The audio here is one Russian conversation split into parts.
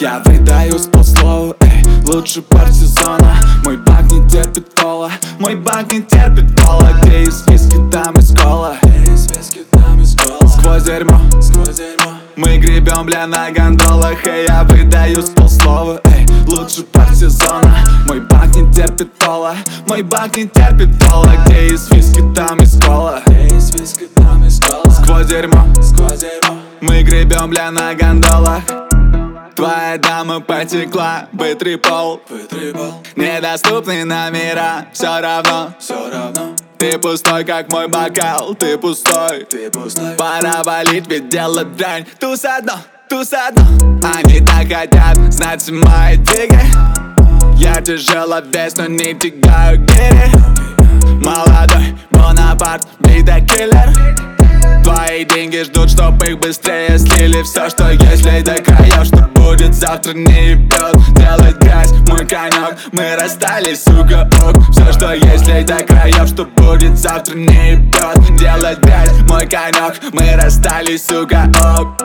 Я выдаю с полслова, эй, лучший парень сезона. Мой бак не терпит кола, мой бак не терпит кола. Где из виски, там из кола. Сквозь дерьмо, мы гребем, бля, на гондолах. Эй, я выдаю с полслова, эй, лучший парень сезона. Мой бак не терпит кола, мой бак не терпит кола. Где из виски, там из кола. Сквозь дерьмо, мы гребем, бля, на гондолах. Твоя дама потекла, быстрый пол. Недоступны номера, все равно. Ты пустой, как мой бокал, ты пустой. Пора валить, ведь дело дрянь. Туз одно. Они так хотят знать мои диги. Я тяжеловес, но не тягаю гири. Молодой Бонапарт, битокиллер. Твои деньги ждут, чтоб их быстрее слили. Все, что если до краев, что будет завтра, не ебет. Делать грязь, мой конек, мы расстались, сука, ок. Все, что если до краев, что будет завтра, не ебет. Делать грязь, мой конек, мы расстались, сука, ок.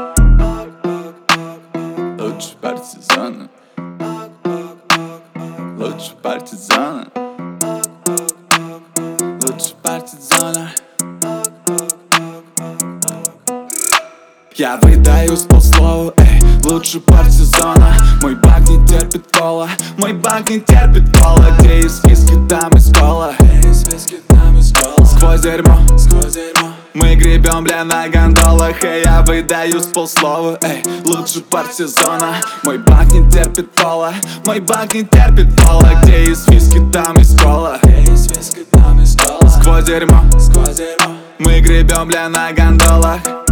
Лучший партизан, лучший партизан, лучший партизан. Я выдаю с полслова, эй, лучший парень сезона. Мой бак не терпит кола, мой бак не терпит кола. Где из виски, там из кола. Сквозь дерьмо, мы гребем, бля, на гондолах. Эй, я выдаю с полслова, эй, лучший парень сезона. Мой бак не терпит кола, мой бак не терпит кола. Где из виски, там из кола. Сквозь дерьмо, мы гребем, бля, на гондолах.